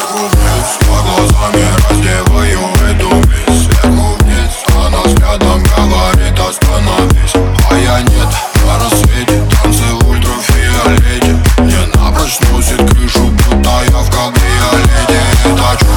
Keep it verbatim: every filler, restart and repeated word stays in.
Сверху вниз, я глазами раздеваю эту вещь. Сверху вниз, она взглядом говорит остановись. А я нет, на рассвете танцы в ультрафиолете. Мне напрочь сносит крышу, будто я в кабриолете. Это